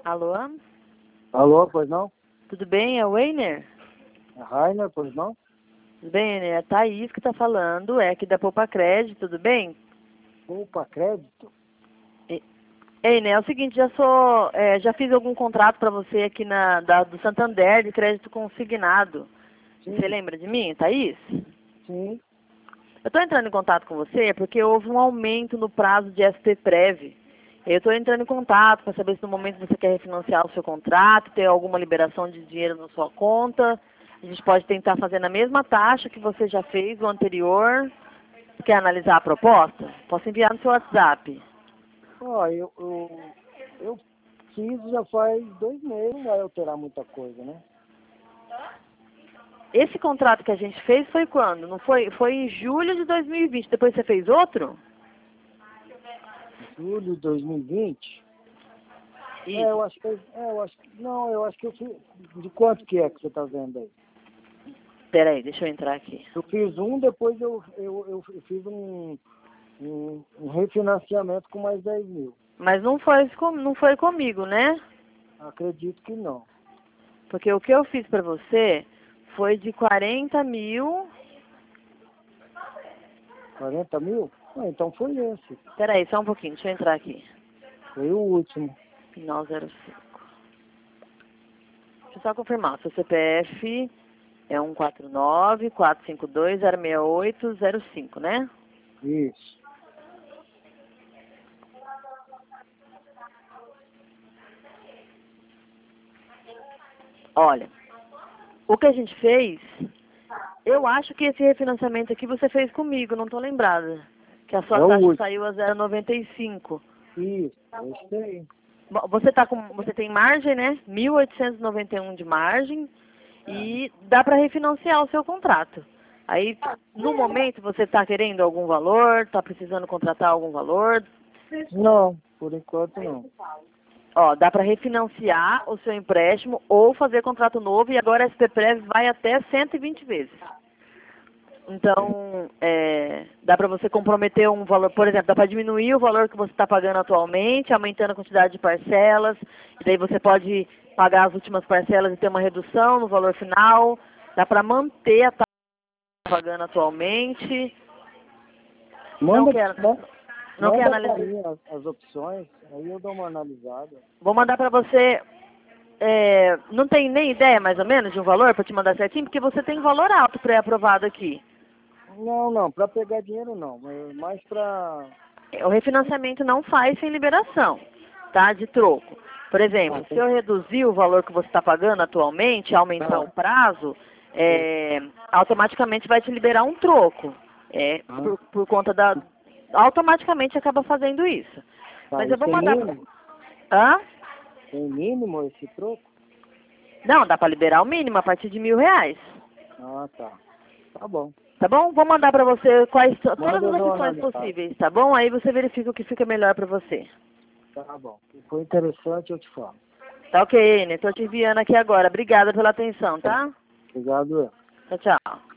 Alô? Alô, pois não? Tudo bem? É o Weiner? É Rainer, pois não? Tudo bem, Weiner? É a Thaís que tá falando, é aqui da Poupa Crédito, tudo bem? Poupa Crédito? Weiner, é o seguinte, já fiz algum contrato para você aqui do Santander de crédito consignado. Sim. Você lembra de mim, Thaís? Sim. Eu estou entrando em contato com você porque houve um aumento no prazo de SPPrev. Eu estou entrando em contato para saber se no momento você quer refinanciar o seu contrato, ter alguma liberação de dinheiro na sua conta. A gente pode tentar fazer na mesma taxa que você já fez o anterior. Quer analisar a proposta? Posso enviar no seu WhatsApp. Ó, eu fiz já faz 2 meses, não vai alterar muita coisa, né? Esse contrato que a gente fez foi quando? Não foi? Foi em julho de 2020. Depois você fez outro? Julho de 2020? Isso. Eu acho que eu acho que eu fiz. De quanto que é que você tá vendo aí? Peraí, deixa eu entrar aqui. Eu fiz um, depois eu fiz um refinanciamento com mais 10 mil. Mas não foi comigo, né? Acredito que não. Porque o que eu fiz pra você foi de 40 mil. 40 mil? Ah, então foi esse. Peraí, só um pouquinho, deixa eu entrar aqui. Foi o último. Final 05. Deixa eu só confirmar. Seu CPF é 149-452-06805, né? Isso. Olha, o que a gente fez, eu acho que esse refinanciamento aqui você fez comigo, não tô lembrada. Que a sua É o taxa último. saiu a 0,95. Isso, esse aí. Bom, você tem margem, né? 1.891 de margem e dá para refinanciar o seu contrato. Aí, no momento, você está querendo algum valor, está precisando contratar algum valor? Não, por enquanto não. Ó, dá para refinanciar o seu empréstimo ou fazer contrato novo e agora a SPPrev vai até 120 vezes. Então, dá para você comprometer um valor, por exemplo, dá para diminuir o valor que você está pagando atualmente, aumentando a quantidade de parcelas, e daí você pode pagar as últimas parcelas e ter uma redução no valor final. Dá para manter a taxa que está pagando atualmente. Não quero manda analisar. para mim as opções, aí eu dou uma analisada. Vou mandar para você. Não tem nem ideia mais ou menos de um valor para te mandar certinho, porque você tem valor alto pré-aprovado aqui. Não, para pegar dinheiro não, mas mais para... O refinanciamento não faz sem liberação, tá? De troco. Por exemplo, se eu reduzir o valor que você está pagando atualmente, aumentar o prazo, automaticamente vai te liberar um troco. Por conta da... Automaticamente acaba fazendo isso. Mas eu vou mandar... Hã? Tem mínimo esse troco? Não, dá para liberar o mínimo a partir de R$1.000. Ah, tá. Tá bom. Tá bom? Vou mandar para você todas as opções analisar. possíveis, tá bom? Aí você verifica o que fica melhor para você. Tá bom. Se for interessante, eu te falo. Tá ok, Ine. Tô te enviando aqui agora. Obrigada pela atenção, tá? Obrigado. Tchau, tchau.